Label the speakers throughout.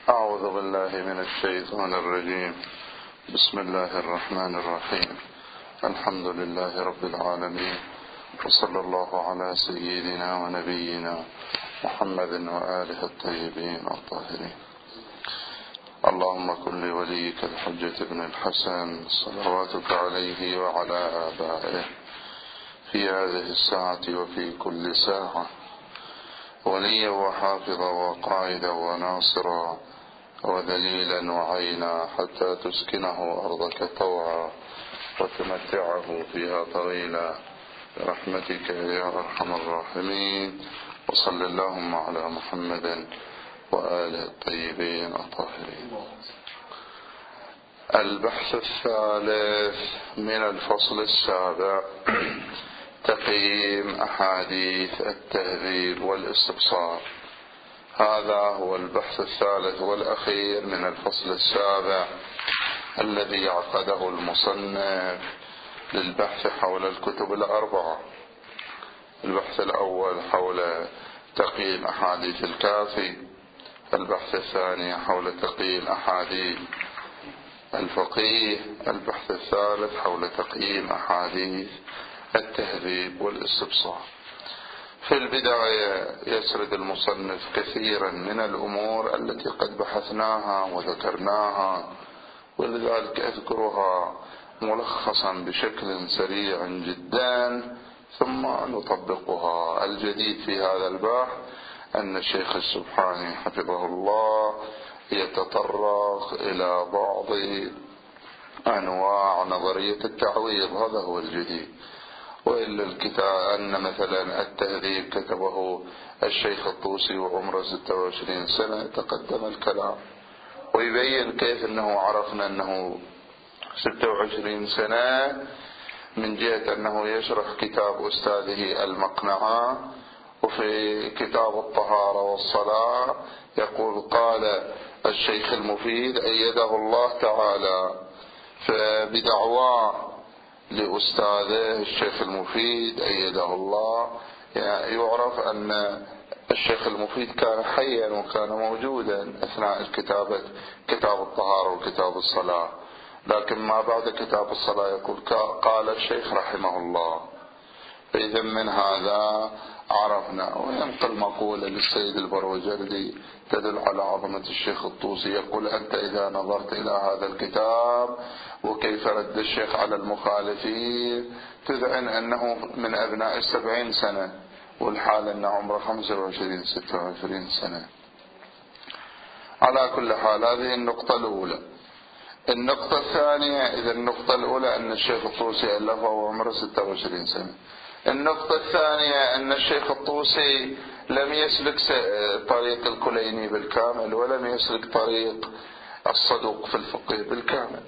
Speaker 1: أعوذ بالله من الشيطان الرجيم. بسم الله الرحمن الرحيم. الحمد لله رب العالمين، وصلى الله على سيدنا ونبينا محمد وآله الطيبين الطاهرين. اللهم كن لوليك الحجة ابن الحسن صلواتك عليه وعلى آبائه في هذه الساعة وفي كل ساعة وليا وحافظا وقائدا وناصرا ودليلا وعينا، حتى تسكنه أرضك طوعا وتمتعه فيها طويلا برحمتك يا أرحم الراحمين. وصل اللهم على محمد وآله الطيبين الطاهرين. البحث الثالث من الفصل السابع، تقييم أحاديث التهذيب والاستبصار. هذا هو البحث الثالث والأخير من الفصل السابع الذي عقده المصنف للبحث حول الكتب الأربعة. البحث الأول حول تقييم أحاديث الكافي، البحث الثاني حول تقييم أحاديث الفقيه، البحث الثالث حول تقييم أحاديث التهذيب والاستبصار. في البداية يسرد المصنف كثيرا من الأمور التي قد بحثناها وذكرناها، ولذلك أذكرها ملخصا بشكل سريع جدا ثم نطبقها. الجديد في هذا البحث أن الشيخ السبحاني حفظه الله يتطرق إلى بعض أنواع نظرية التعويض، هذا هو الجديد. وإلا الكتاب أن مثلا التهذيب كتبه الشيخ الطوسي وعمره 26 سنة، تقدم الكلام، ويبين كيف أنه عرفنا أنه 26 سنة من جهة أنه يشرح كتاب أستاذه المقنعة، وفي كتاب الطهارة والصلاة يقول قال الشيخ المفيد أيده الله تعالى، فبدعواه لأستاذه الشيخ المفيد أيده الله يعني يعرف أن الشيخ المفيد كان حيا وكان موجودا أثناء الكتابة، كتاب الطهارة وكتاب الصلاة. لكن ما بعد كتاب الصلاة يقول قال الشيخ رحمه الله. فإذا من هذا عرفنا. وينقل مقولة للسيد البروجردي تدل على عظمة الشيخ الطوسي، يقول أنت إذا نظرت إلى هذا الكتاب وكيف رد الشيخ على المخالفين تذعن أنه من أبناء 70 سنة، والحال أنه عمره 25 26 سنة. على كل حال هذه النقطة الأولى. النقطة الثانية، إذا النقطة الأولى أن الشيخ الطوسي ألفه وعمره 26 سنة. النقطة الثانية أن الشيخ الطوسي لم يسلك طريق الكليني بالكامل، ولم يسلك طريق الصدوق في الفقه بالكامل.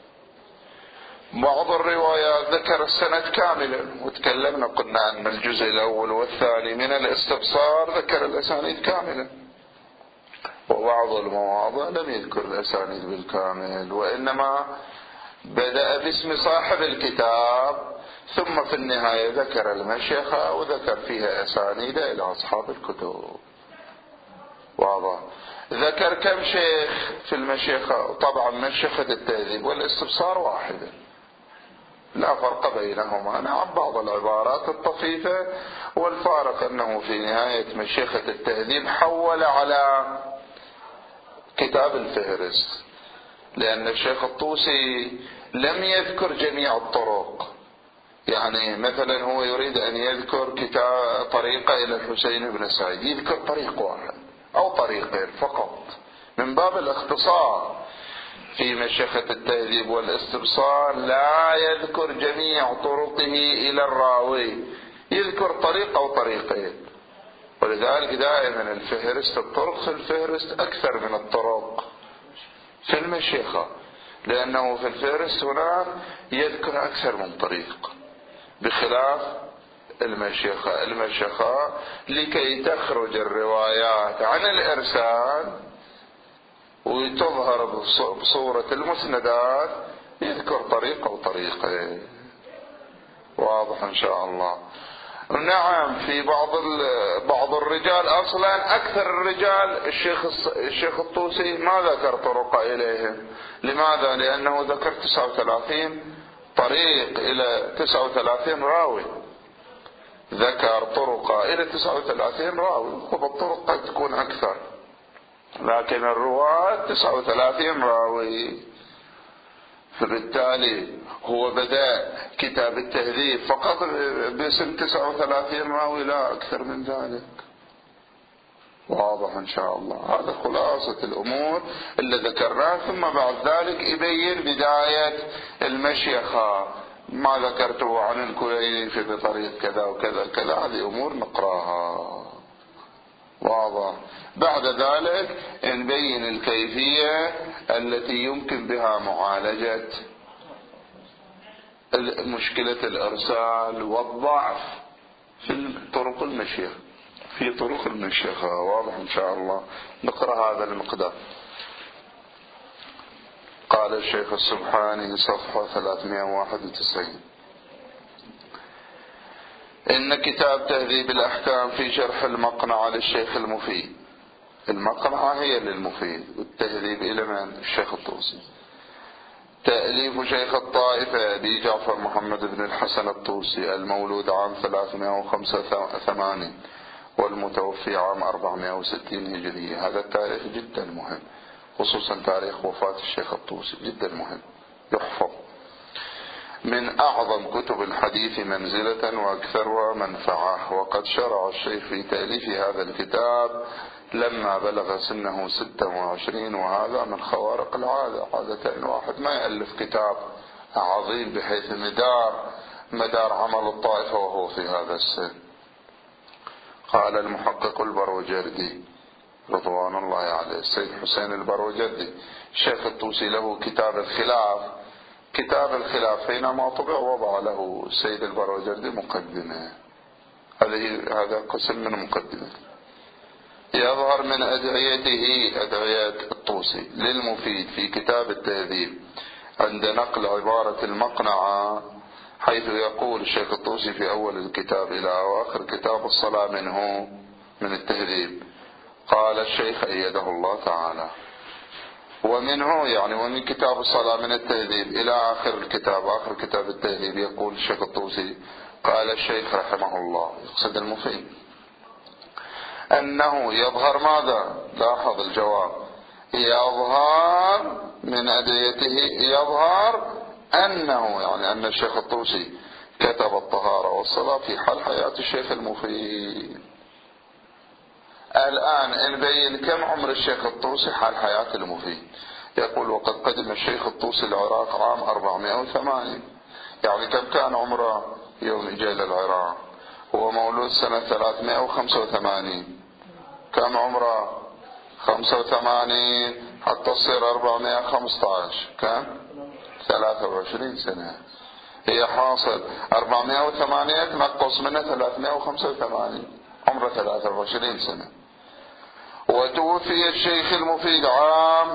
Speaker 1: بعض الروايات ذكر السند كاملا، وتكلمنا قلنا أن الجزء الأول والثاني من الاستبصار ذكر الأسانيد كاملا، وبعض المواضع لم يذكر الأسانيد بالكامل، وإنما بدأ باسم صاحب الكتاب، ثم في النهاية ذكر المشيخة وذكر فيها أسانيد إلى أصحاب الكتب. واضح؟ ذكر كم شيخ في المشيخة؟ طبعا مشيخة التهذيب والاستبصار واحدة، لا فرق بينهما. نعم بعض العبارات الطفيفة، والفارق أنه في نهاية مشيخة التهذيب حول على كتاب الفهرست، لأن الشيخ الطوسي لم يذكر جميع الطرق. يعني مثلا هو يريد أن يذكر طريقة إلى الحسين بن سعيد، يذكر طريق واحد أو طريقين فقط من باب الاختصار. في مشيخة التهذيب والاستبصار لا يذكر جميع طرقه إلى الراوي، يذكر طريق أو طريقين. ولذلك دائما الفهرست، الطرق في الفهرست أكثر من الطرق في المشيخة، لأنه في الفهرست هناك يذكر أكثر من طريق، بخلاف المشيخة لكي تخرج الروايات عن الإرسال وتظهر بصورة المسندات يذكر طريق أو طريقين. واضح إن شاء الله. نعم في بعض الرجال أصلا أكثر الرجال الشيخ الطوسي ما ذكر طرق إليهم. لماذا؟ لأنه ذكر 39 طريق إلى 39 راوي، ذكر طرق إلى 39 راوي، وبالطرق قد تكون أكثر، لكن الرواة 39 راوي. فبالتالي هو بدأ كتاب التهذيب فقط باسم 39 راوي، لا أكثر من ذلك. واضح إن شاء الله. هذا خلاصة الأمور اللي ذكرناها. ثم بعد ذلك يبين بداية المشيخة، ما ذكرته عن الكليني في بطريق كذا وكذا كذا، هذه أمور نقراها. واضح. بعد ذلك نبين الكيفية التي يمكن بها معالجة مشكلة الإرسال والضعف في طرق المشيخة، في طرق المشيخة. واضح إن شاء الله. نقرأ هذا المقدار. قال الشيخ السبحاني صفحة 391: إن كتاب تهذيب الأحكام في شرح المقنعة للشيخ المفيد. المقنعة هي للمفيد، والتهذيب إلى من؟ الشيخ الطوسي. تأليف شيخ الطائفة أبي جعفر محمد بن الحسن الطوسي، المولود عام 385 والمتوفي عام 460 هجرية. هذا التاريخ جدا مهم، خصوصا تاريخ وفاة الشيخ الطوسي جدا مهم، يحفظ. من أعظم كتب الحديث منزلة وأكثرها منفعة. وقد شرع الشيخ في تأليف هذا الكتاب لما بلغ سنه 26، وهذا من خوارق العادة. عادة الواحد ما يألف كتاب عظيم بحيث مدار عمل الطائفة وهو في هذا السن. قال المحقق البروجردي رضوان الله عليه، السيد حسين البروجردي، الشيخ الطوسي له كتاب الخلاف. كتاب الخلاف حينما طبع وضع له السيد البروجردي مقدمة، هذا قسم من مقدمة. يظهر من أدعيته، أدعية الطوسي للمفيد في كتاب التهذيب، عند نقل عبارة المقنعة، حيث يقول الشيخ الطوسي في أول الكتاب إلى أواخر كتاب الصلاة منه من التهذيب. قال الشيخ أيده الله تعالى: ومنه يعني ومن كتاب الصلاة من التهذيب إلى آخر الكتاب، آخر كتاب التهذيب، يقول الشيخ الطوسي قال الشيخ رحمه الله، يقصد المفيد، أنه يظهر ماذا؟ لاحظ الجواب، يظهر من أدعيته، يظهر أنه يعني أن الشيخ الطوسي كتب الطهارة والصلاة في حال حياة الشيخ المفيد. الآن نبين كم عمر الشيخ الطوسي حال حياة المفيد. يقول: وقد قدم الشيخ الطوسي العراق عام 480، يعني كم كان عمره يوم جاء للعراق؟ هو مولود سنة 385، كم عمره؟ 85 حتى تصير 415، كم؟ 23 سنة. هي حاصل 408 تنقص منها 385، عمره 23 سنة. وتوفي الشيخ المفيد عام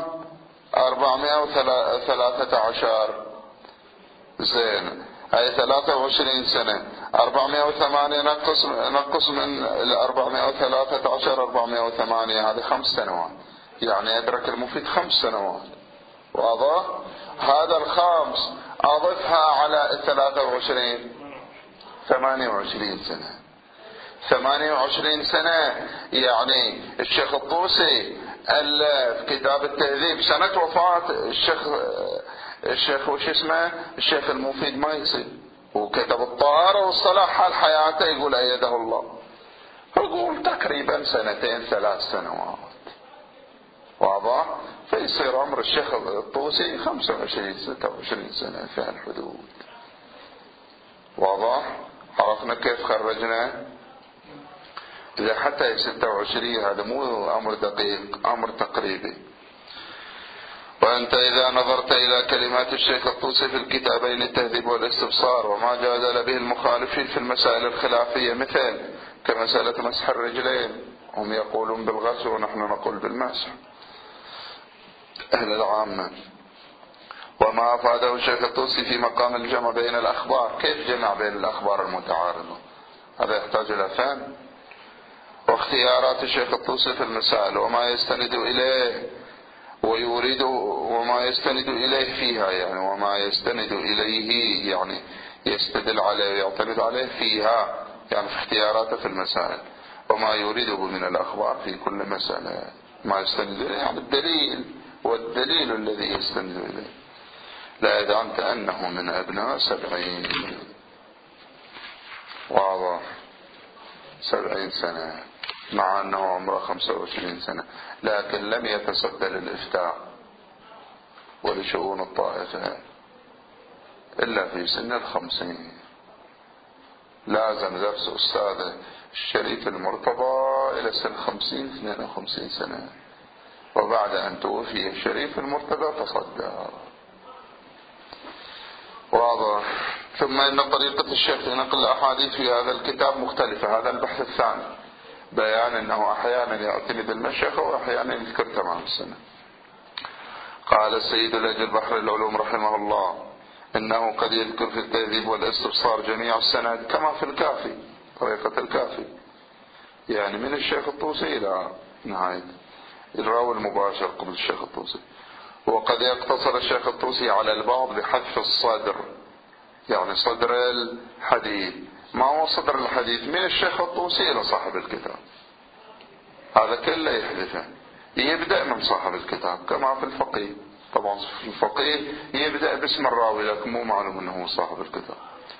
Speaker 1: 413، زين، أي 23 سنة. 408 نقص من 413 408، هذه 5 سنوات، يعني أدرك المفيد 5 سنوات. واضح؟ هذا الخامس أضفها على 23، 28 سنة. 28 سنة، يعني الشيخ الطوسي ألف كتاب التهذيب سنة وفاة الشيخ وش اسمه؟ الشيخ المفيد ما يصير، وكتب الطهارة والصلاة حال حياته، يقول أيده الله، يقول تقريبا 2 3 سنوات. واضح؟ فيصير عمر الشيخ الطوسي 25 26 سنة في الحدود. واضح؟ عرفنا كيف خرجنا؟ إذا حتى 26 هذا مو أمر دقيق، أمر تقريبي. وأنت إذا نظرت إلى كلمات الشيخ الطوسي في الكتابين التهذيب والاستبصار وما جادل به المخالفين في المسائل الخلافية، مثل كمسألة مسح الرجلين، هم يقولون بالغسل ونحن نقول بالمسح، أهل العامة. وما أفاده الشيخ الطوسي في مقام الجمع بين الأخبار، كيف جمع بين الأخبار المتعارضة؟ هذا يحتاج إلى فهم. واختيارات الشيخ الطوسي في المسائل وما يستند إليه ويريد وما يستند إليه فيها، يعني وما يستند إليه يعني يستدل عليه ويعتمد عليه فيها، يعني في اختياراته في المسائل، وما يريده من الأخبار في كل مسألة ما يستند إليه، يعني الدليل والدليل الذي يستند إليه. لا يدعنت أنه من أبناء 70، واضح، 70 سنة، مع أنه عمره 25 سنة، لكن لم يتصدى للإفتاء ولشؤون الطائفة إلا في سن 50. لازم درس أستاذه الشريف المرتضى إلى سن 52 سنة، وبعد أن توفي الشريف المرتضى تصدى، واضح. ثم إن طريقة الشيخ في نقل الأحاديث في هذا الكتاب مختلفة، هذا البحث الثاني، بيان أنه أحيانا يعتمد المشيخة وأحيانا يذكر تمام السنة. قال السيد الأجل بحر العلوم رحمه الله إنه قد يذكر في التهذيب والاستبصار جميع السند كما في الكافي، طريقة الكافي، يعني من الشيخ الطوسي إلى نهاية الراوي المباشر قبل الشيخ الطوسي. وقد يقتصر الشيخ الطوسي على البعض بحذف الصدر، يعني صدر الحديث. ما هو صدر الحديث؟ من الشيخ الطوسي إلى صاحب الكتاب، هذا كله يحذفه، يبدأ من صاحب الكتاب كما في الفقيه. طبعا في الفقيه يبدأ باسم الراوي لكن مو معلوم أنه صاحب الكتاب،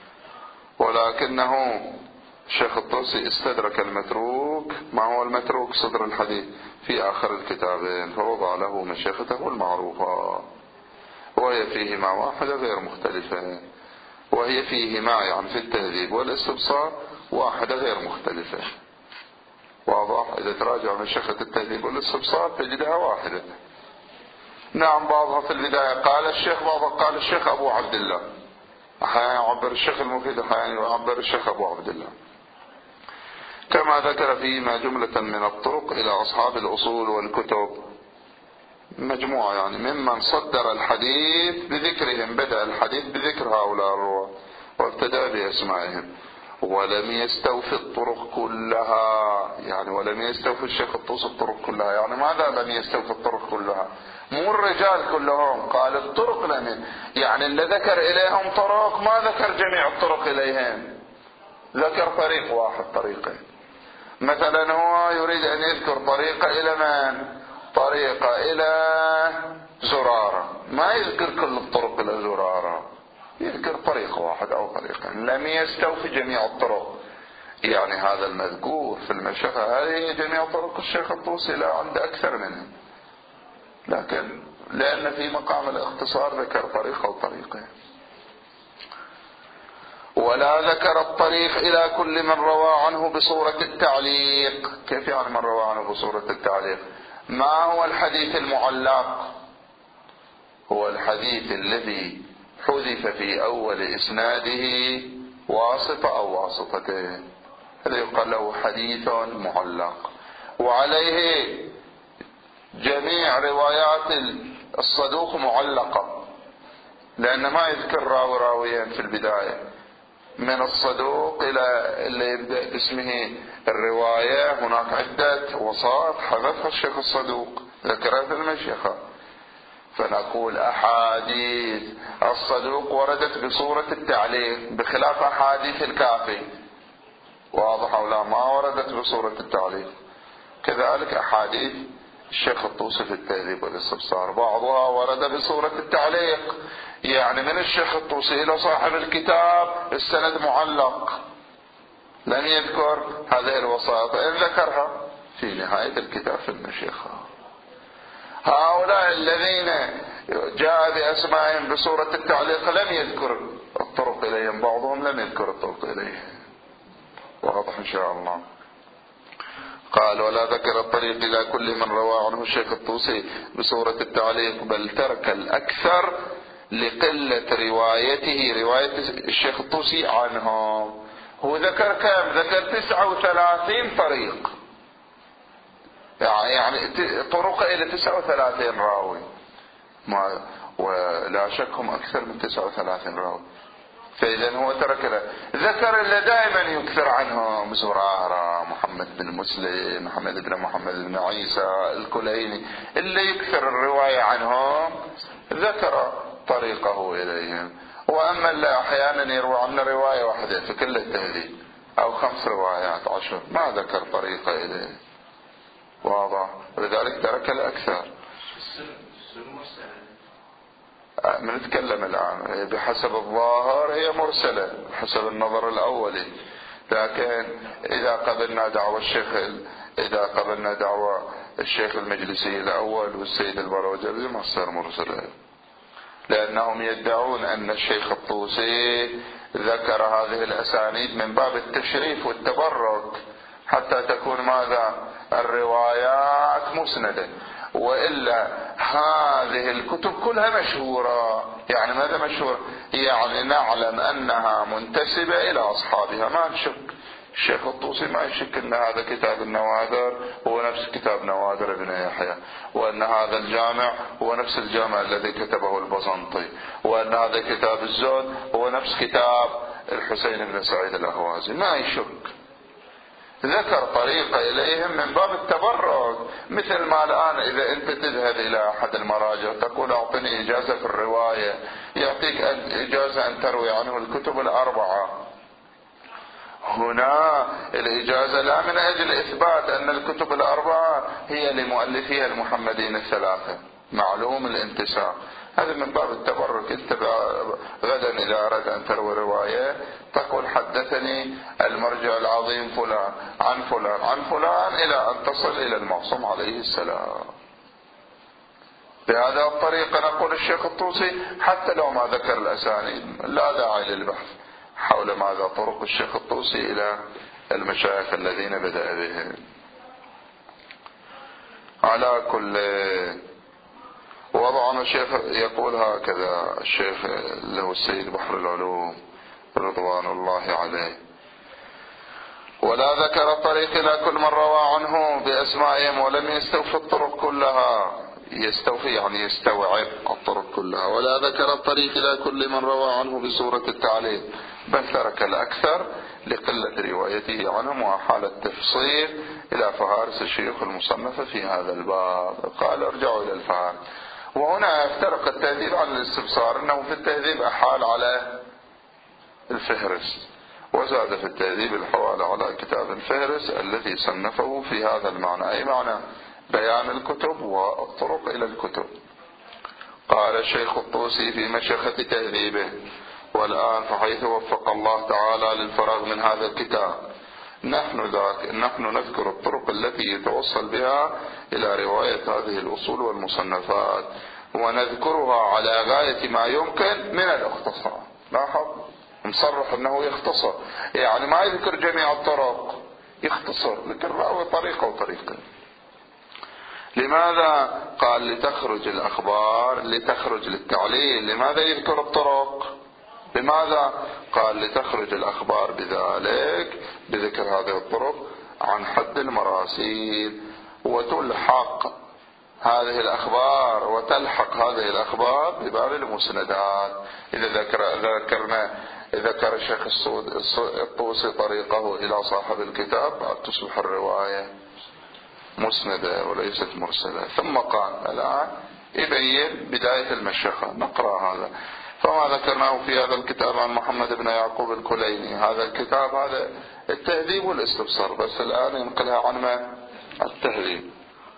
Speaker 1: ولكنه الشيخ الطوسي استدرك المتروك. ما هو المتروك؟ صدر الحديث في آخر الكتابين، فوضع له مشيخته المعروفة، وهي فيهما واحدة غير مختلفة، وهي فيهما يعني في التهذيب والاستبصار واحدة غير مختلفة، واضح. إذا تراجع مشيخة التهذيب والاستبصار تجدها واحدة. نعم، بعضها في البداية قال الشيخ، بعضها قال الشيخ أبو عبد الله، أحيانا يعبر الشيخ المفيد، أحيانا يعبر الشيخ أبو عبد الله. كما ذكر فيما جملة من الطرق إلى أصحاب الأصول والكتب، مجموعة يعني ممن صدر الحديث بذكرهم، بدأ الحديث بذكر هؤلاء الرواة وابتدأ بأسمائهم، ولم يستوفي الطرق كلها، يعني ولم يستوفي الشيخ الطوسي الطرق كلها. يعني ماذا لم يستوفي الطرق كلها؟ مو الرجال كلهم، قال الطرق لم، يعني اللي ذكر إليهم طرق ما ذكر جميع الطرق إليهم، ذكر طريق واحد، طريقين. مثلا هو يريد أن يذكر طريقة إلى من؟ طريقة إلى زرارة، ما يذكر كل الطرق إلى زرارة، يذكر طريق واحد أو طريقين، لم يستوفي جميع الطرق. يعني هذا المذكور في المشيخة هذه جميع طرق الشيخ الطوسي، لا عنده أكثر منه، لكن لأن في مقام الاختصار ذكر طريقة وطريقين. ولا ذكر الطريق إلى كل من روى عنه بصورة التعليق. كيف يعني من روى عنه بصورة التعليق؟ ما هو الحديث المعلق؟ هو الحديث الذي حذف في أول إسناده واسطة أو واسطتين، هذا يقال له حديث معلق. وعليه جميع روايات الصدوق معلقة، لأن ما يذكر راوي راويين في البداية، من الصدوق إلى اللي يبدأ باسمه الرواية هناك عدة وسائط حذفها الشيخ الصدوق، ذكرها في المشيخة. فنقول أحاديث الصدوق وردت بصورة التعليق بخلاف أحاديث الكافي، واضح أو لا؟ ما وردت بصورة التعليق. كذلك أحاديث الشيخ الطوسي في التهذيب والاستبصار بعضها ورد بصورة التعليق، يعني من الشيخ الطوسي إلى صاحب الكتاب السند معلق، لم يذكر هذه الوسائط، إن ذكرها في نهاية الكتاب في المشيخة. هؤلاء الذين جاء بأسمائهم بصورة التعليق لم يذكر الطرق إليهم، بعضهم لم يذكر الطرق إليهم، واضح إن شاء الله. قال ولا ذكر الطريق إلى كل من روى عنه الشيخ الطوسي بصورة التعليق، بل ترك الأكثر لقلة رواية الشيخ الطوسي عنهم. هو ذكر كم؟ ذكر 39 طريق، يعني طرق إلى 39 راوي، ولا شك هم أكثر من 39 راوي. فإذا هو ترك له. ذكر اللي دائما يكثر عنهم زرارة، محمد بن مسلم، محمد بن محمد بن عيسى الكليني، اللي يكثر الرواية عنهم ذكر طريقه إليهم. وأما اللي أحيانا يروى عنا رواية واحدة في كل التهذيب أو 5 روايات 10 ما ذكر طريقة إليه، واضح؟ ولذلك ترك الأكثر. نتكلم الآن بحسب الظاهر هي مرسلة حسب النظر الأولي، لكن إذا قبلنا دعوة الشيخ المجلسي الأول والسيد البروجردي ما تصير مرسلة، لأنهم يدعون أن الشيخ الطوسي ذكر هذه الأسانيد من باب التشريف والتبرك حتى تكون ماذا؟ الروايات مسندة. وإلا هذه الكتب كلها مشهورة. يعني ماذا مشهورة؟ يعني نعلم أنها منتسبة إلى أصحابها، ما نشك. الشيخ الطوسي ما يشك أن هذا كتاب النوادر هو نفس كتاب نوادر ابن يحيى، وأن هذا الجامع هو نفس الجامع الذي كتبه البزنطي، وأن هذا كتاب الزهد هو نفس كتاب الحسين بن سعيد الأهوازي، ما يشك. ذكر طريقة إليهم من باب التبرك، مثل ما الآن إذا أنت تذهب إلى أحد المراجع تقول أعطني إجازة في الرواية، يعطيك إجازة أن تروي عنه الكتب ال4. هنا الإجازة لا من أجل إثبات أن الكتب ال4 هي لمؤلفيها المحمدين ال3 معلوم الانتساب، هذا من باب التبرك. انت غدا إذا أردت أن تروي رواية تقول حدثني المرجع العظيم فلان عن فلان عن فلان إلى أن تصل إلى المعصوم عليه السلام. بهذا الطريقة نقول الشيخ الطوسي حتى لو ما ذكر الأسانيد لا داعي للبحث حول ماذا طرق الشيخ الطوسي إلى المشايخ الذين بدأ بهم. على كل وضعنا الشيخ يقول هكذا، الشيخ له السيد بحر العلوم رضوان الله عليه: ولا ذكر الطريق إلى كل من روى عنه بأسمائهم ولم يستوفي الطرق كلها، يستوفي يعني يستوعب الطرق كلها، ولا ذكر الطريق إلى كل من روى عنه بصورة التعليل، بل ترك الأكثر لقلة روايته عنهم وحال التفصيل إلى فهارس الشيوخ المصنفة في هذا الباب. قال ارجعوا إلى الفهارس. وهنا يفترق التهذيب عن الاستبصار، أنه في التهذيب أحال على الفهرس، وزاد في التهذيب الحوالة على كتاب الفهرس الذي صنفه في هذا المعنى، أي معنى بيان الكتب والطرق إلى الكتب. قال الشيخ الطوسي في مشيخة تهذيبه: والآن فحيث وفق الله تعالى للفراغ من هذا الكتاب نحن نذكر الطرق التي يتوصل بها إلى رواية هذه الأصول والمصنفات، ونذكرها على غاية ما يمكن من الاختصار. لاحظ مصرح أنه يختصر، يعني ما يذكر جميع الطرق، يختصر، ذكر راوي طريقة وطريقة. لماذا؟ قال لتخرج الأخبار، لتخرج للتعليل. لماذا يذكر الطرق؟ لماذا؟ قال لتخرج الأخبار بذلك بذكر هذه الطرق عن حد المراسيل، وتلحق هذه الأخبار وتلحق هذه الأخبار بباب المسندات. إذا ذكر الشيخ الطوسي طريقه إلى صاحب الكتاب بعد تصبح الرواية مسندة وليست مرسلة. ثم قال الآن يبين بداية المشيخة، نقرأ هذا. فما ذكرناه في هذا الكتاب عن محمد بن يعقوب الكليني، هذا الكتاب هذا التهذيب والاستبصار، بس الآن ينقلها عن من؟ التهذيب.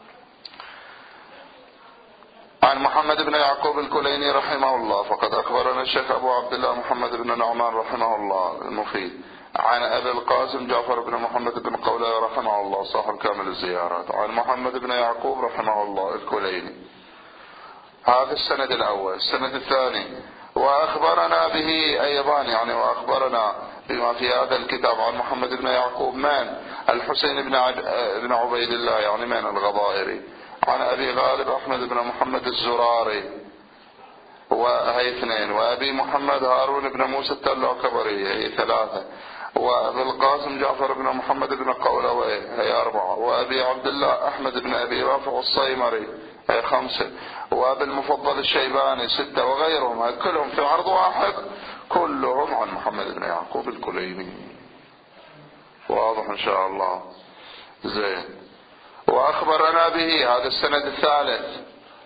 Speaker 1: عن محمد بن يعقوب الكليني رحمه الله، فقد أخبرنا الشيخ أبو عبد الله محمد بن نعمان رحمه الله المفيد عن أبي القاسم جعفر بن محمد بن قولة رحمه الله صاحب كامل الزيارات عن محمد بن يعقوب رحمه الله الكليني. هذا السند الأول. السند الثاني: وأخبرنا به أيضا، يعني وأخبرنا بما في هذا الكتاب عن محمد بن يعقوب من؟ الحسين بن عبيد الله، يعني من؟ الغضائري. عن أبي غالب أحمد بن محمد الزراري وهي 2، وأبي محمد هارون بن موسى التلعكبري هي 3، وأبي القاسم جعفر بن محمد بن قولوي هي 4، وأبي عبد الله أحمد بن أبي رافع الصيمري هي 5. وأبي المفضل الشيباني 6 وغيرهم، كلهم في عرض واحد، كلهم عن محمد بن يعقوب الكليني. واضح إن شاء الله؟ زين. وأخبرنا به، هذا السند الثالث،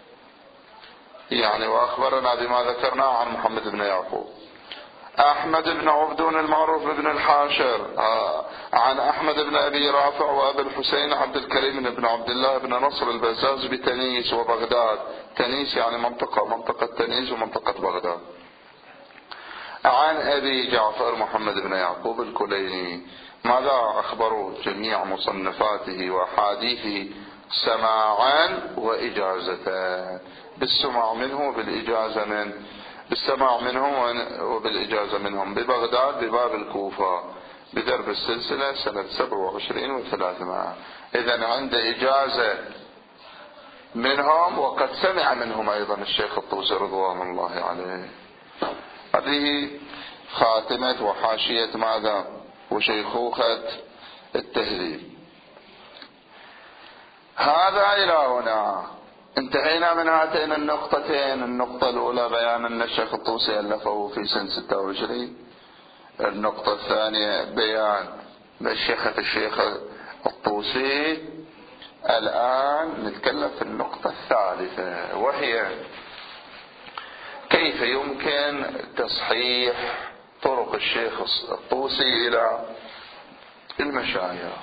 Speaker 1: يعني وأخبرنا بما ذكرناه عن محمد بن يعقوب. أحمد بن عبدون المعروف بن الحاشر عن أحمد بن أبي رافع وأبي الحسين عبد الكريم بن عبد الله بن نصر البزاز بتنيس وبغداد. تنيس يعني منطقة تنيس ومنطقة بغداد. عن أبي جعفر محمد بن يعقوب الكليني. ماذا أخبروا؟ جميع مصنفاته وأحاديثه سماعا وإجازة، بالسماع منه وبالإجازة منه، بالسماع منهم وبالإجازة منهم، ببغداد بباب الكوفة بدرب السلسلة سنة 27 و300. إذن عند إجازة منهم، وقد سمع منهم أيضا الشيخ الطوسي رضوان الله عليه. هذه خاتمة وحاشية ماذا؟ وشيخوخة التهذيب. هذا إلى هنا انتهينا من هاتين النقطتين. النقطة الأولى بيان أن الشيخ الطوسي ألفه في سنة 26. النقطة الثانية بيان مشيخة الشيخ الطوسي. الآن نتكلم في النقطة الثالثة، وهي كيف يمكن تصحيح طرق الشيخ الطوسي إلى المشايخ،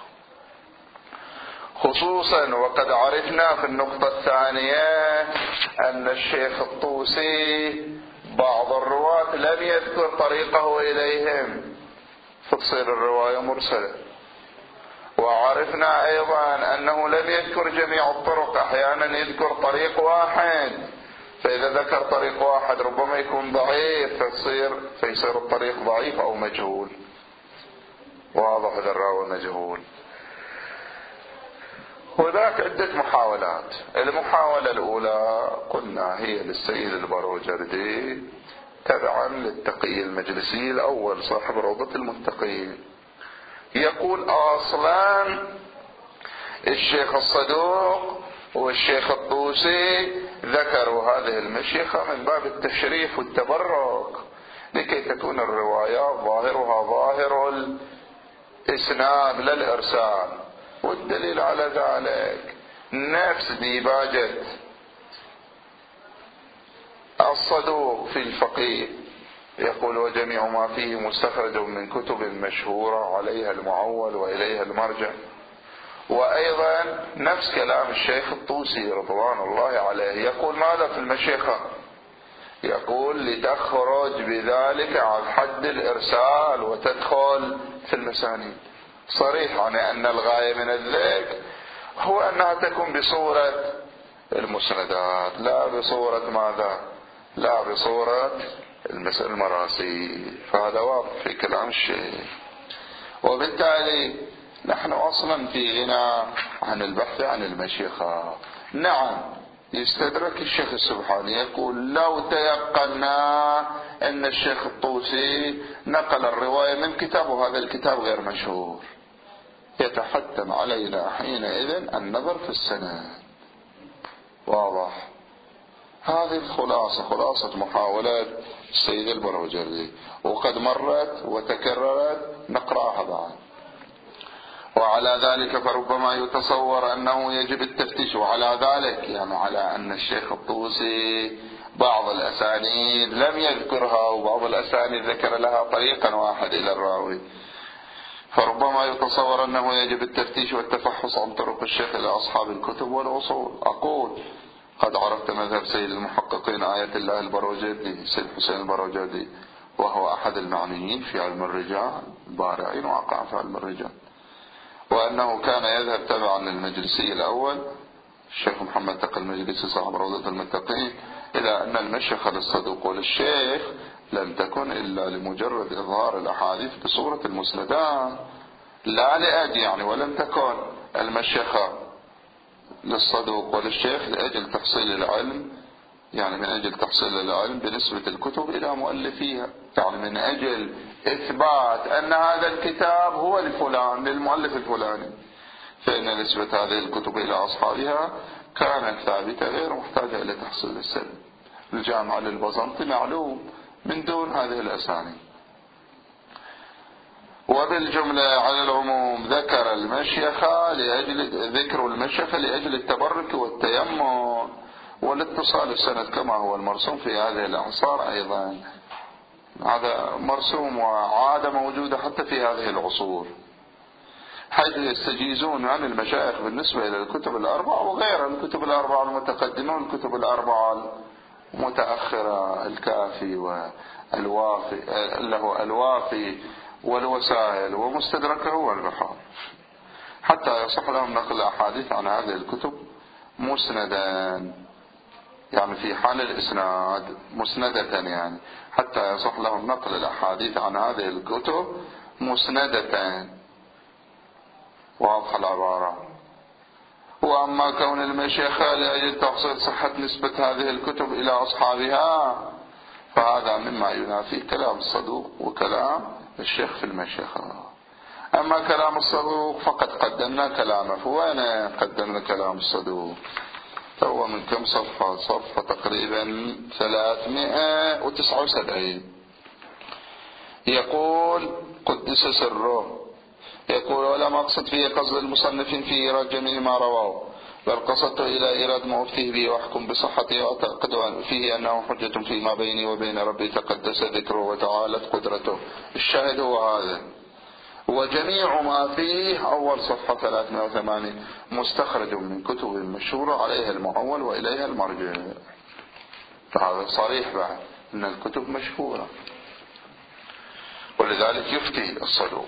Speaker 1: خصوصا وقد عرفنا في النقطة الثانية أن الشيخ الطوسي بعض الرواة لم يذكر طريقه إليهم، فتصير الرواية مرسلة. وعرفنا أيضا أنه لم يذكر جميع الطرق، أحيانا يذكر طريق واحد، فإذا ذكر طريق واحد ربما يكون ضعيف، فيصير الطريق ضعيف أو مجهول. واضح إذا الراوي مجهول. هناك عدة محاولات. المحاولة الأولى قلنا هي للسيد البروجردي تبعا للتقي المجلسي الأول صاحب روضة المتقين. يقول أصلا الشيخ الصدوق والشيخ الطوسي ذكروا هذه المشيخة من باب التشريف والتبرك، لكي تكون الروايات ظاهرها ظاهر الإسناد لا الإرسال. والدليل على ذلك نفس ديباجة الصدوق في الفقيه، يقول وجميع ما فيه مستخرج من كتب مشهورة عليها المعول وإليها المرجع. وأيضا نفس كلام الشيخ الطوسي رضوان الله عليه، يقول ماذا في المشيخة؟ يقول لتخرج بذلك عن حد الإرسال وتدخل في المسانيد. صريح يعني أن الغاية من الذكر هو أنها تكون بصورة المسندات، لا بصورة ماذا؟ لا بصورة المراسيل. فهذا واضح في كلام الشيخ. وبالتالي نحن أصلا في غنى عن البحث عن المشيخة. نعم يستدرك الشيخ السبحاني يقول لو تيقنا أن الشيخ الطوسي نقل الرواية من كتاب وهذا الكتاب غير مشهور، يتحتم علينا حينئذ النظر في السند. واضح؟ هذه خلاصة محاولات السيد البروجردي، وقد مرت وتكررت، نقرأها بعد. وعلى ذلك فربما يتصور أنه يجب التفتيش، وعلى ذلك يعني على أن الشيخ الطوسي بعض الأسانيد لم يذكرها، وبعض الأسانيد ذكر لها طريقا واحد إلى الراوي، فربما يتصور أنه يجب التفتيش والتفحص عن طرق الشيخ إلى أصحاب الكتب والأصول. أقول قد عرفت مذهب سيد المحققين آية الله البروجردي سيد حسين البروجردي، وهو أحد المعنيين في علم الرجال، بارعين وقع في علم الرجال، وأنه كان يذهب تبعا للمجلسي الأول الشيخ محمد تقي المجلسي صاحب روضة المتقين إلى أن المشيخة للصدوق وللشيخ لم تكن إلا لمجرد إظهار الأحاديث بصورة المسندات، لا لأجل يعني، ولم تكن المشيخة للصدوق وللشيخ لأجل تحصيل العلم، يعني من أجل تحصيل العلم بنسبة الكتب إلى مؤلفيها، يعني من أجل إثبات أن هذا الكتاب هو لفلان للمؤلف الفلاني، فإن نسبة هذه الكتب إلى أصحابها كانت ثابتة غير محتاجة إلى تحصيل السند. الجامع للبزنطي معلوم من دون هذه الأسانيد. وبالجملة على العموم ذكر المشيخة لأجل ذكر المشيخة لأجل التبرك والتيمم والاتصال السند كما هو المرسوم في هذه الأعصار أيضا. هذا مرسوم وعادة موجودة حتى في هذه العصور، حيث يستجيزون عن المشايخ بالنسبة إلى الكتب الأربعة وغير الكتب الأربعة المتقدمة والكتب الأربعة المتأخرة، الكافي والوافي له الوافي والوسائل ومستدركه والبحار، حتى يصح لهم نقل أحاديث عن هذه الكتب مسندا، يعني في حال الإسناد مسندة، يعني حتى يصح لهم نقل الأحاديث عن هذه الكتب مسندة. واضح العبارة. وأما كون المشيخة لأجل تحصيل صحة نسبة هذه الكتب إلى أصحابها فهذا مما ينافي كلام الصدوق وكلام الشيخ في المشيخة. أما كلام الصدوق فقد قدمنا كلامه. فوين قدمنا كلام الصدوق؟ هو من كم صفحة؟ صفحة تقريبا 379. يقول قدس سره، يقول ولا مقصد فيه قصد المصنف في إيراد جميع ما رواه، بل قصدت إلى إيراد ما أفتيه به وأحكم بصحته وأعتقد فيه أنه حجة فيما بيني وبين ربي تقدس ذكره وتعالت قدرته. الشاهد هو هذا. وجميع ما فيه أول صفحة 380 مستخرج من كتب مشهورة عليها المعول وإليها المرجع. فهذا صريح بعد أن الكتب مشهورة، ولذلك يفتي الصدوق.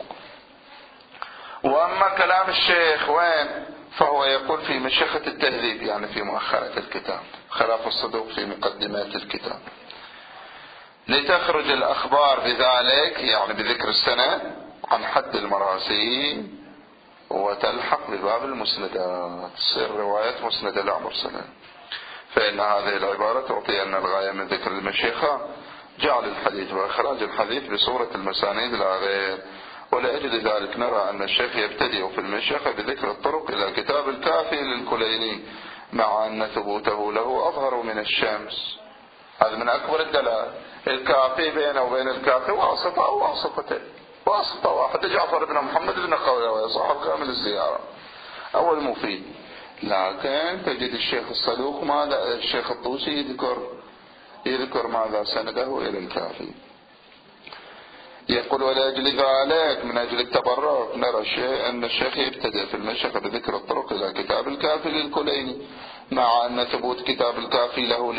Speaker 1: وأما كلام الشيخ وين؟ فهو يقول في مشيخة التهذيب، يعني في مؤخرة الكتاب، خلاف الصدوق في مقدمات الكتاب. لتخرج الأخبار بذلك، يعني بذكر السنة، عن حد المراسيل وتلحق بباب المسندات، تصير رواية مسندة لا مرسلة. فإن هذه العبارة تعطي أن الغاية من ذكر المشيخة جعل الحديث وإخراج الحديث بصورة المسانيد لا غير. ولأجل ذلك نرى أن الشيخ يبتدئ في المشيخة بذكر الطرق إلى كتاب الكافي للكليني، مع أن ثبوته له أظهر من الشمس. هذا من أكبر الدلائل. الكافي بينه وبين الكافي واسطة أو واسطتين، واسطة واحدة جعفر بن محمد بن قولوي صاحب كامل الزيارة أو المفيد. لكن تجد الشيخ الصدوق ماذا؟ الشيخ الطوسي يذكر ماذا؟ سنده إلى الكافي. يقول ولأجل ذلك من أجل التبرك نرى أن الشيخ يبتدئ في المشيخة بذكر الطرق إلى كتاب الكافي للكليني، مع أن ثبوت كتاب الكافي له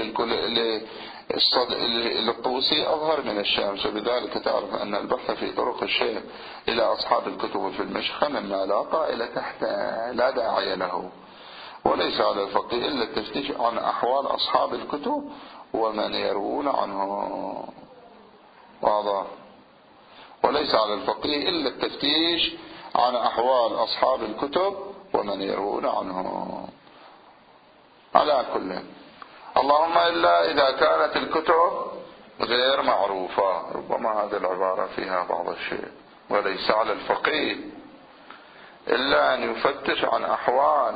Speaker 1: للطوسي أظهر من الشمس. وبذلك تعرف أن البحث في طرق الشيخ إلى أصحاب الكتب في المشيخة مما لا قائل تحته، لا داعي له. وليس على الفقيه إلا التفتيش عن أحوال أصحاب الكتب ومن يروون عنه. واضح. وليس على الفقيه إلا التفتيش عن أحوال أصحاب الكتب ومن يروون عنه. على كل، اللهم إلا إذا كانت الكتب غير معروفة، ربما هذه العبارة فيها بعض الشيء. وليس على الفقيه إلا أن يفتش عن أحوال.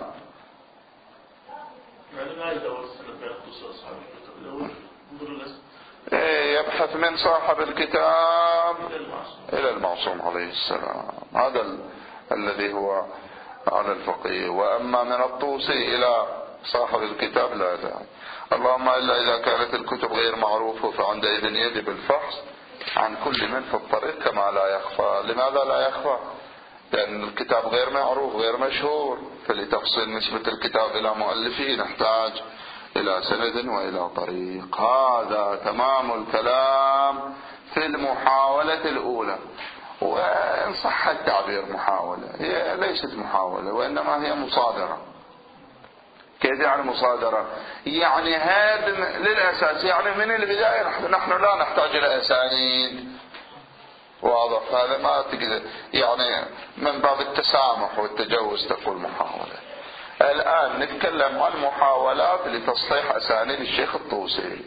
Speaker 1: يبحث من صاحب الكتاب إلى المعصوم عليه السلام، هذا الذي هو على الفقيه. وأما من الطوسي إلى صاحب الكتاب لا داعي. اللهم إلا إذا كانت الكتب غير معروفة فعندئذ يجب الفحص عن كل من في الطريق كما لا يخفى. لماذا لا يخفى؟ لأن الكتاب غير معروف غير مشهور، فلتفصيل نسبة الكتاب إلى مؤلفه نحتاج إلى سند وإلى طريق. هذا تمام الكلام في المحاولة الأولى. وإن صح التعبير محاولة، هي ليست محاولة وإنما هي مصادرة. كيف يعني مصادرة؟ يعني هذا للأساس، يعني من البداية نحن لا نحتاج إلى أسانيد. واضح. هذا ما تقدر يعني من باب التسامح والتجوز تقول محاولة. الآن نتكلم عن محاولات لتصحيح أسانيد الشيخ الطوسي.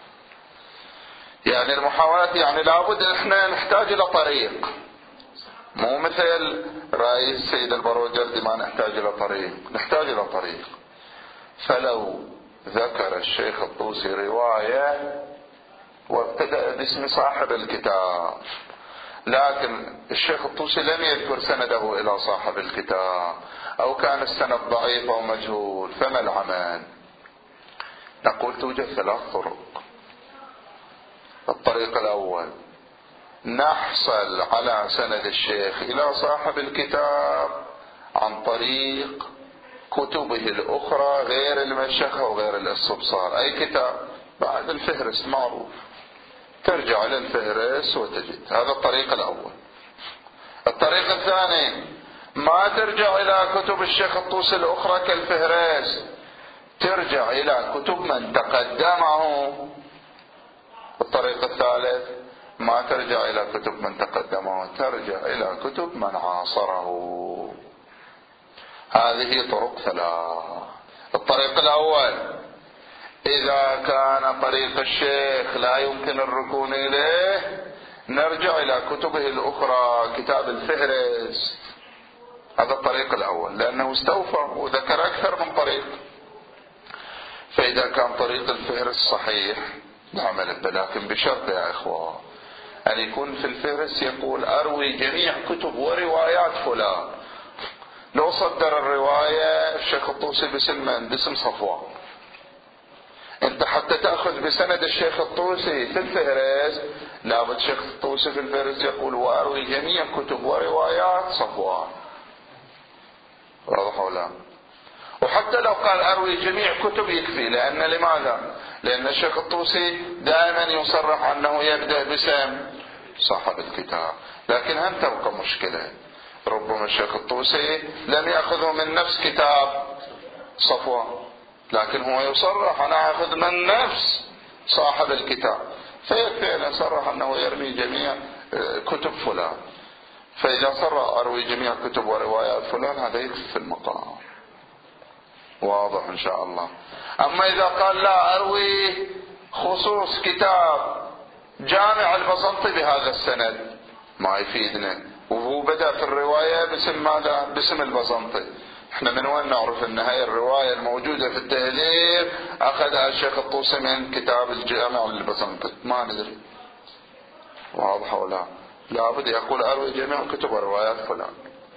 Speaker 1: يعني المحاولات يعني لابد احنا نحتاج إلى طريق، مو مثل رأي السيد البروجردي ما نحتاج إلى طريق، نحتاج إلى طريق. فلو ذكر الشيخ الطوسي رواية وابتدأ باسم صاحب الكتاب، لكن الشيخ الطوسي لم يذكر سنده إلى صاحب الكتاب، أو كان السند ضعيف أو مجهول، فما العمل؟ نقول توجد 3 طرق. الطريق الأول، نحصل على سند الشيخ إلى صاحب الكتاب عن طريق كتبه الأخرى غير المشيخة وغير الاستبصار. أي كتاب بعد الفهرس معروف، ترجع إلى الفهرس وتجد. هذا الطريق الأول. الطريق الثاني، ما ترجع إلى كتب الشيخ الطوسي الأخرى كالفهرس، ترجع إلى كتب من تقدمه. الطريق الثالث، ما ترجع إلى كتب من تقدمه، ترجع إلى كتب من عاصره. هذه طرق 3. الطريق الأول، إذا كان طريق الشيخ لا يمكن الركون إليه، نرجع إلى كتبه الأخرى، كتاب الفهرس. هذا الطريق الأول، لأنه استوفى وذكر أكثر من طريق. فإذا كان طريق الفهرس صحيح نعمل به، لكن بشرط يا إخوة أن يكون في الفهرس يقول أروي جميع كتب وروايات فلان. لو صدر الرواية الشيخ الطوسي باسم صفوان، انت حتى تأخذ بسند الشيخ الطوسي في الفهرس لابد الشيخ الطوسي في الفهرس يقول وأروي جميع كتب وروايات صفوان. واضح ولا؟ وحتى لو قال أروي جميع كتب يكفي. لأن لماذا؟ لأن الشيخ الطوسي دائما يصرح أنه يبدأ باسم صاحب الكتاب. لكن هم تبقى مشكلة، ربما الشيخ الطوسي لم يأخذه من نفس كتاب صفوان، لكن هو يصرح أنا أخذ من نفس صاحب الكتاب، فيكفي أن يصرح أنه يروي جميع كتب فلان. فإذا صرح أروي جميع كتب وروايات فلان هذا يكفي في المقام. واضح إن شاء الله. أما إذا قال لا أروي خصوص كتاب جامع البسنطي بهذا السند، ما يفيدنا، وهو بدأ في الرواية باسم ماذا؟ باسم البسنطي. احنا من وين نعرف ان هاي الرواية الموجودة في التهذيب اخذها الشيخ الطوسي من كتاب الجامع البسنطي؟ ما ندري. واضح ولا؟ لابد يقول اروي جميع كتب وروايات فلان.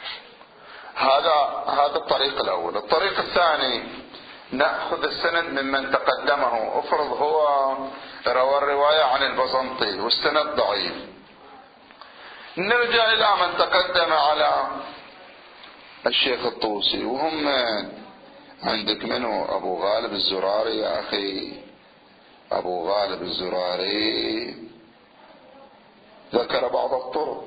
Speaker 1: هذا الطريق الاول. الطريق الثاني، نأخذ السند ممن تقدمه. افرض هو روى الرواية عن البسنطي والسند ضعيف، نرجع الى من تقدم على الشيخ الطوسي، وهم عندك منه ابو غالب الزراري يا اخي. ابو غالب الزراري ذكر بعض الطرق،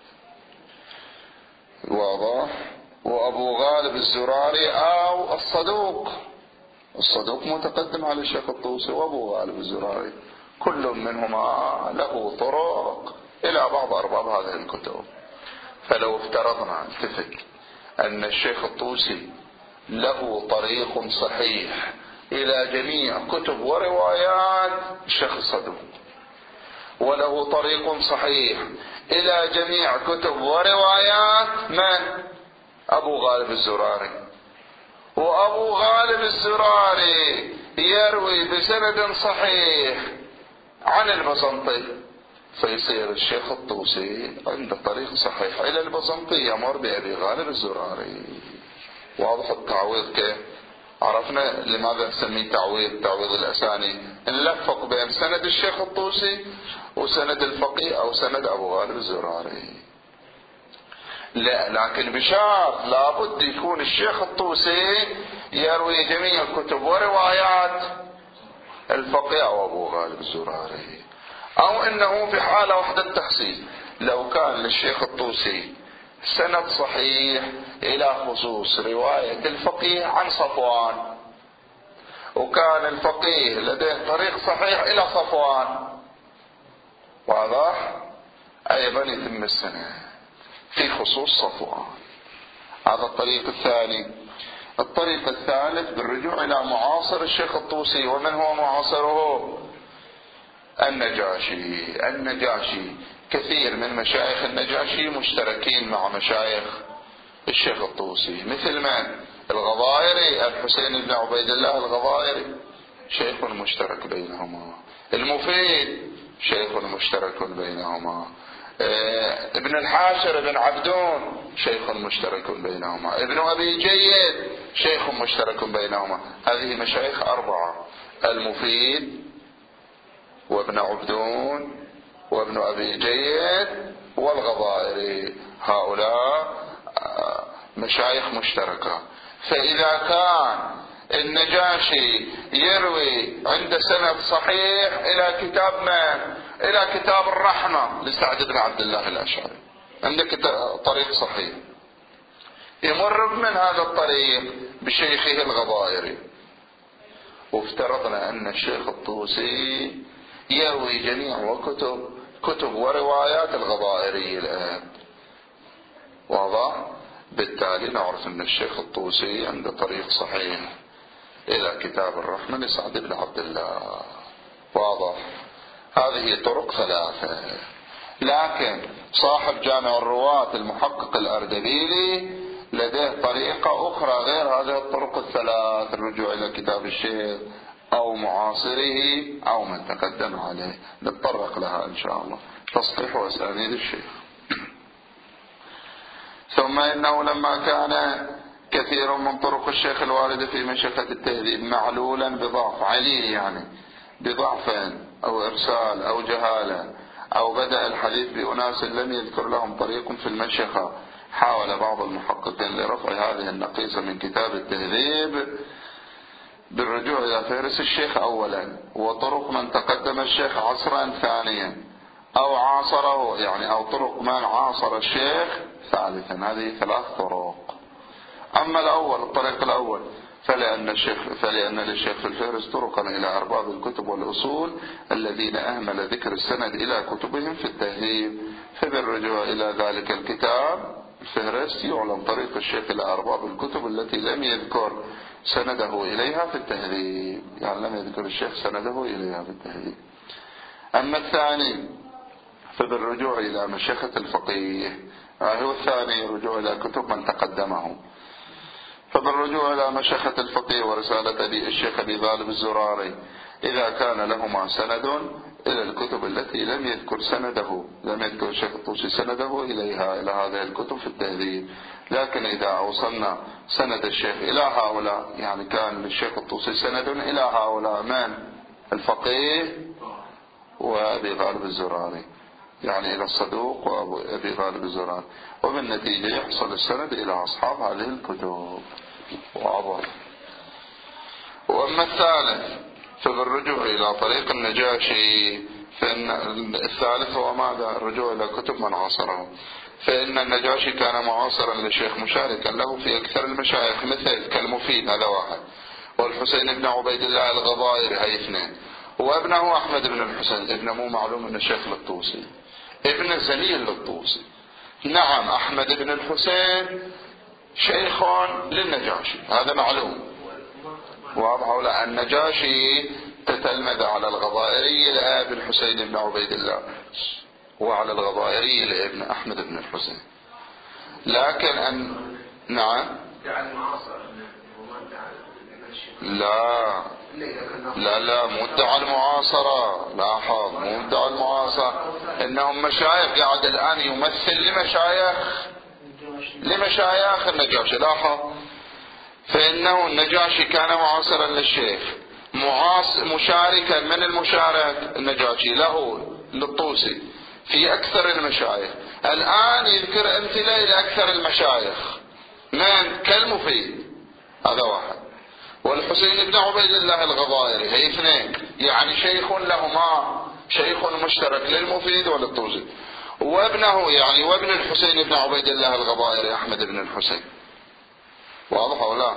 Speaker 1: واضح. وابو غالب الزراري او الصدوق متقدم على الشيخ الطوسي، وابو غالب الزراري كل منهما له طرق الى بعض ارباب هذه الكتب. فلو افترضنا التفت أن الشيخ الطوسي له طريق صحيح إلى جميع كتب وروايات الشيخ الصدوق، وله طريق صحيح إلى جميع كتب وروايات من؟ أبو غالب الزراري. وأبو غالب الزراري يروي بسند صحيح عن البسنطي، فيصير الشيخ الطوسي عنده طريق صحيح إلى البسنطي يمر بأبي غالب الزراري. واضح التعويض كيف؟ عرفنا لماذا نسميه تعويض الأسانيد، نلفق بين سند الشيخ الطوسي وسند الفقيه أو سند أبو غالب الزراري. لا، لكن بشرط لابد يكون الشيخ الطوسي يروي جميع كتب وروايات الفقيه أو أبو غالب الزراري، أو أنه في حالة واحدة التحصيل، لو كان للشيخ الطوسي سند صحيح إلى خصوص رواية الفقيه عن صفوان، وكان الفقيه لديه طريق صحيح إلى صفوان، واضح؟ أيضا يتم السند في خصوص صفوان. هذا الطريق الثاني. الطريق الثالث بالرجوع إلى معاصر الشيخ الطوسي. ومن هو معاصره؟ النجاشي. كثير من مشايخ النجاشي مشتركين مع مشايخ الشيخ الطوسي، مثل من؟ الغضائري الحسين بن عبيد الله الغضائري شيخ مشترك بينهما. المفيد شيخ مشترك بينهما. ابن الحاشر بن عبدون شيخ مشترك بينهما. ابن أبي جيد شيخ مشترك بينهما. هذه مشايخ 4، المفيد وابن عبدون وابن أبي جيد والغضائري، هؤلاء مشايخ مشتركة. فإذا كان النجاشي يروي عند سند صحيح إلى كتاب ما، إلى كتاب الرحمة لسعد بن عبد الله الأشعري، عندك طريق صحيح، يمر من هذا الطريق بشيخه الغضائري، وافترضنا أن الشيخ الطوسي يروي جميع كتب وروايات الغضائري الآن، واضح؟ بالتالي نعرف أن الشيخ الطوسي عنده طريق صحيح إلى كتاب الرحمة لسعد بن عبد الله، واضح؟ هذه طرق 3. لكن صاحب جامع الرواة المحقق الأردبيلي لديه طريقة أخرى غير هذه الطرق 3، الرجوع إلى كتاب الشيخ أو معاصره أو من تقدم عليه، نتطرق لها إن شاء الله، تصحيح أسانيد الشيخ. ثم إنه لما كان كثير من طرق الشيخ الواردة في مشيخة التهذيب معلولا بضعف، عليل يعني بضعف أو إرسال أو جهالة، أو بدأ الحديث بأناس لم يذكر لهم طريق في المشيخة، حاول بعض المحققين لرفع هذه النقيصة من كتاب التهذيب بالرجوع إلى فهرس الشيخ أولا، وطرق من تقدم الشيخ عصرا ثانيا، أو عاصره يعني أو طرق من عاصر الشيخ ثالثا. هذه 3 طرق. أما الأول الطريق الأول فلأن للشيخ في الفهرس طرقا إلى أرباب الكتب والأصول الذين أهمل ذكر السند إلى كتبهم في التهذيب، فبالرجوع إلى ذلك الكتاب الفهرس يعلم طريق الشيخ إلى أرباب الكتب التي لم يذكر سنده إليها في التهذيب، يعني لم يذكر الشيخ سنده إليها في التهذيب. أما الثاني فبالرجوع إلى مشيخة الفقيه، هو الثاني رجوع إلى كتب من تقدمه، فبالرجوع إلى مشيخة الفقيه ورسالة الشيخ أبي غالب الزراري إذا كان لهما سند إلى الكتب التي لم يذكر الشيخ الطوسي سنده إليها، إلى هذه الكتب في التهذيب. لكن إذا أوصلنا سند الشيخ إلى هؤلاء، يعني كان للشيخ الطوسي سند إلى هؤلاء من الفقيه وأبي غالب الزراري، يعني إلى الصدوق وأبي غالب الزراري، وبالنتيجة يحصل السند إلى أصحاب هذه الكتب. واضح. وأما الثالث فبالرجوع إلى طريق النجاشي، فإن الثالث هو ماذا؟ الرجوع إلى كتب من عاصره، فإن النجاشي كان معاصرا للشيخ مشاركا له في أكثر المشايخ مثل كالمفيد هذا 1، والحسين بن عبيد الله الغضائري هي 2، وابنه أحمد بن الحسين، ابنه مو معلوم أن الشيخ للطوسي، ابن زميل للطوسي. نعم أحمد بن الحسين شيخ للنجاشي هذا معلوم، واضح ولا؟ النجاشي تتلمذ على الغضائري لأب الحسين بن عبيد الله، وعلى الغضائري لابن أحمد بن الحسين. لكن نعم لا مو ادعى المعاصرة، لاحظ مو ادعى المعاصرة، انهم مشايخ قاعد الآن يمثل لمشايخ النجاشي. لاحظ فإنه النجاشي كان معاصرا للشيخ، مشاركا من المشارك النجاشي له للطوسي في أكثر المشايخ. الآن يذكر أمثلة لأكثر المشايخ من كالمفيد هذا 1، والحسين بن عبيد الله الغضائري هي 2، يعني شيخ لهما، شيخ مشترك للمفيد وللطوسي، وابنه يعني وابن الحسين بن عبيد الله الغضائري أحمد بن الحسين. واضح ولا؟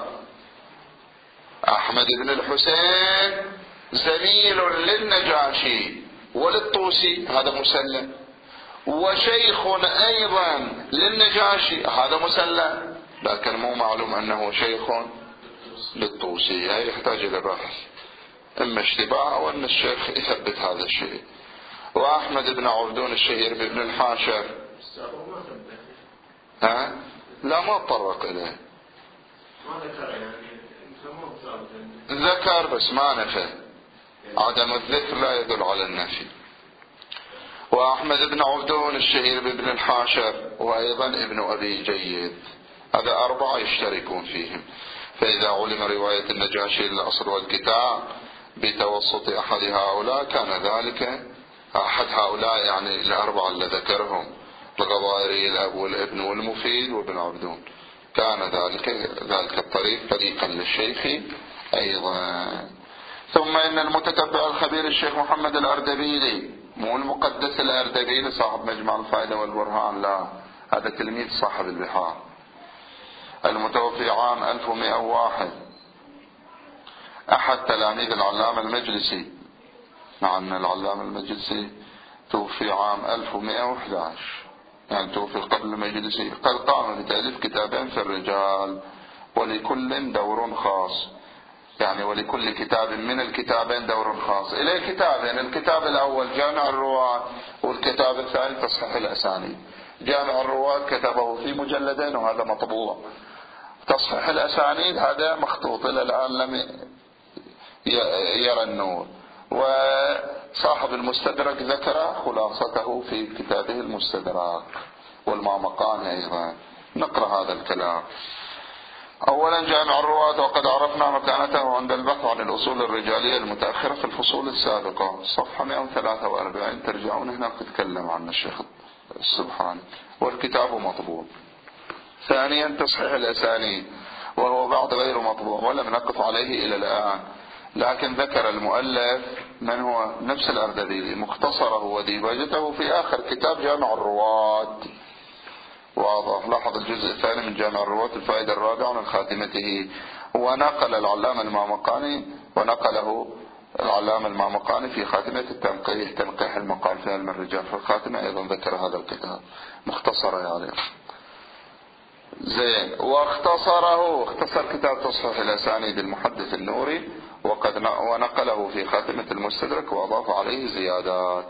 Speaker 1: أحمد بن الحسين زميل للنجاشي وللطوسي هذا مسلم، وشيخ أيضا للنجاشي هذا مسلم، لكن مو معلوم أنه شيخ للطوسي. هاي يحتاج إلى بحث، إما اشتباه أو أن الشيخ يثبت هذا الشيء. وأحمد بن عبدون الشهير بابن الحاشر لا ما تطرق إليه، ذكر بس ما نفى، عدم الذكر لا يدل على النفي. وأحمد بن عبدون الشهير بابن الحاشر، وأيضا ابن أبي جيد، هذا 4 يشتركون فيهم. فإذا علم رواية النجاشي للأصل والكتاب بتوسط أحد هؤلاء كان ذلك أحد هؤلاء، يعني ال4 اللي ذكرهم الغضائري الأب والابن والمفيد وابن عبدون، كان ذلك الطريق طريقا للشيخ أيضا. ثم إن المتتبع الخبير الشيخ محمد الأردبيلي، مو المقدس الأردبيلي صاحب مجمع الفائدة والبرهان، لا، هذا تلميذ صاحب البحار، المتوفي عام 1101، أحد تلاميذ العلامة المجلسي، مع أن العلامة المجلسي توفي عام 1111، يعني توفي قبل المجلسي. قد قام بتأليف كتابين في الرجال، ولكل دور خاص، يعني ولكل كتاب من الكتابين دور خاص. إليه كتابين، الكتاب الأول جامع الرواة، والكتاب الثاني تصحيح الأسانيد. جامع الرواة كتبه في مجلدين وهذا مطبوع. تصحيح الأسانيد هذا مخطوط إلى الآن لم يرى النور. وصاحب المستدرك ذكر خلاصته في كتابه المستدرك، والمعمقاني أيضا. نقرأ هذا الكلام. أولا جامع الرواة، وقد عرفنا مكانته عند البحث عن الأصول الرجالية المتأخرة في الفصول السابقة، صفحة 143 ترجعون هناك تتكلم عن الشيخ السبحاني، والكتاب مطبوع. ثانيا تصحيح الأسانيد، وهو بعد غير مطبوع ولم نقف عليه إلى الآن، لكن ذكر المؤلف من هو نفس الأردبيلي مختصره وديباجته في آخر كتاب جامع الرواة. واضح. لاحظ الجزء الثاني من جامع الرواة الفائدة الرابعة من خاتمته. ونقله العلامة المعمقاني في خاتمة التنقيح، تنقيح المقال في علم الرجال، في الخاتمة أيضا ذكر هذا الكتاب مختصرة يعني. زين. اختصر كتاب تصحيح الأسانيد المحدث النوري، ونقله في خاتمة المستدرك وأضاف عليه زيادات.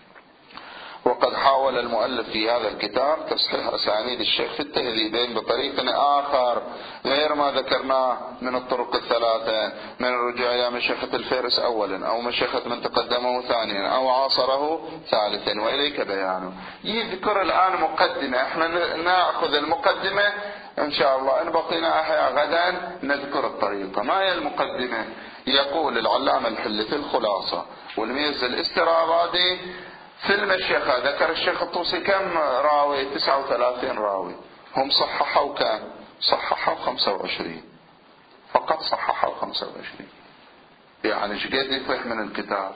Speaker 1: وقد حاول المؤلف في هذا الكتاب تصحيح أسانيد الشيخ في التهذيبين بطريق آخر غير ما ذكرناه من الطرق الثلاثة، من الرجوع إلى مشيخة الفارس أولا، أو مشيخة من تقدمه ثانيا، أو عاصره ثالثا، وإليك بيانه. يذكر الآن مقدمة، احنا نأخذ المقدمة إن شاء الله، إن بقينا أحياء غدا نذكر الطريقة. ما هي المقدمة؟ يقول العلامة الحلي في الخلاصة والميز الاسترابادي في المشيخة، ذكر الشيخ الطوسي كم راوي؟ 39 راوي. هم صححوا كم؟ صححوا 25 فقط، صححوا 25، يعني ايش قد يفهم من الكتاب.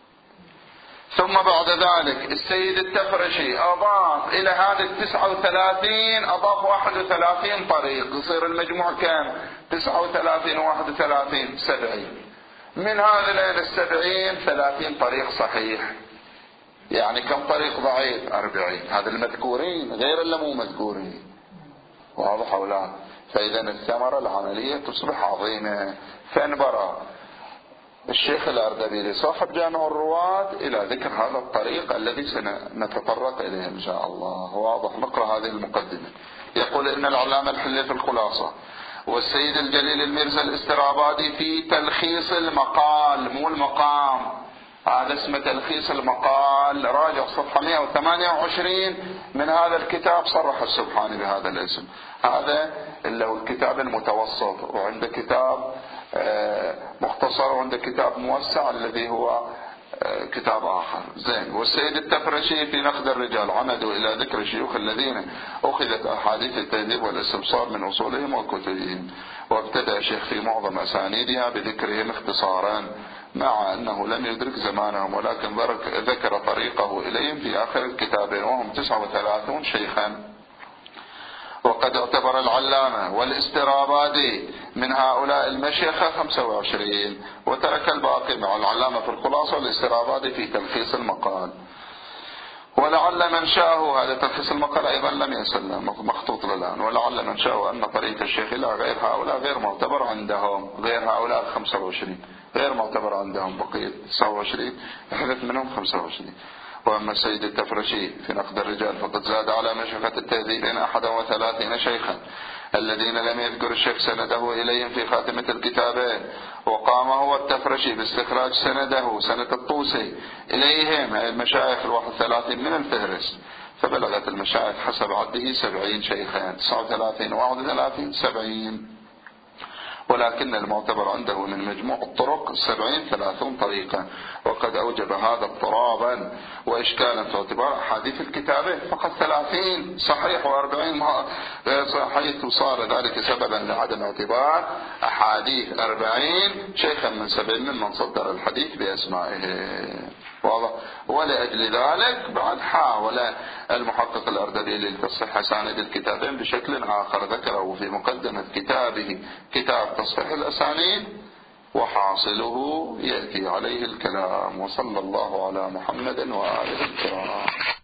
Speaker 1: ثم بعد ذلك السيد التفرشي أضاف إلى هذه 39 أضاف 31 طريق، يصير المجموع كم؟ 39 و31 70. من هذا 70 30 طريق صحيح، يعني كم طريق ضعيف؟ 40. هذا المذكورين غير اللي مو مذكورين. واضح أو لا؟ فإذا الثمرة العملية تصبح عظيمة. فانبرى الشيخ الأردبيلي صاحب جامع الرواة إلى ذكر هذا الطريق الذي سنتطرق إليه إن شاء الله. واضح. نقرأ هذه المقدمة. يقول إن العلامة الحلي في الخلاصة، والسيد الجليل الميرزا الاسترابادي في تلخيص المقال، مو المقام، هذا اسمه تلخيص المقال، راجع صفحة 128 من هذا الكتاب، صرح السبحاني بهذا الاسم. هذا اللي هو الكتاب المتوسط، وعنده كتاب مختصر، وعنده كتاب موسع الذي هو كتاب آخر. زين. والسيد التفرشي في نقد الرجال عمدوا إلى ذكر الشيوخ الذين أخذت أحاديث التهذيب والاستبصار من أصولهم وكتبهم، وابتدأ الشيخ في معظم أسانيدها بذكرهم اختصارا، مع أنه لم يدرك زمانهم، ولكن ذكر طريقه إليهم في آخر الكتابين، وهم 39 شيخا. وقد اعتبر العلامة والاسترابادي من هؤلاء المشيخة 25، وترك الباقي مع العلامة في الخلاصة والاسترابادي في تلخيص المقال. ولعل من شاءه، هذا تلخيص المقال أيضا لم يسلم مخطوط الآن، ولعل من شاءه أن طريق الشيخ إلى غير هؤلاء غير معتبر عندهم، غير هؤلاء 25 غير معتبر عندهم، بقية 29 يحدث منهم 25. وأما السيد التفرشي في نقد الرجال فقد زاد على مشيخة التهذيب 31 شيخا الذين لم يذكر الشيخ سنده إليهم في خاتمة الكتابين، وقام هو التفرشي باستخراج سنده سند الطوسي إليهم المشايخ 31 من الفهرس، فبلغت المشايخ حسب عده 70 شيخا، 39 31 70. ولكن المعتبر عنده من مجموع الطرق 70 طريقة، وقد أوجب هذا اضطرابا وإشكالا في اعتبار أحاديث الكتابة فقط 30 صحيح و40 حيث صار ذلك سببا لعدم اعتبار أحاديث 40 شيخا من 70 ممن صدر الحديث بأسمائه. واضح؟ ولأجل ذلك بعد حاول المحقق الأردبيلي لتصحيح أسانيد الكتابين بشكل آخر ذكره في مقدمة كتابه كتاب تصحيح الأسانيد، وحاصله يأتي عليه الكلام. وصلى الله على محمد وآله الكرام.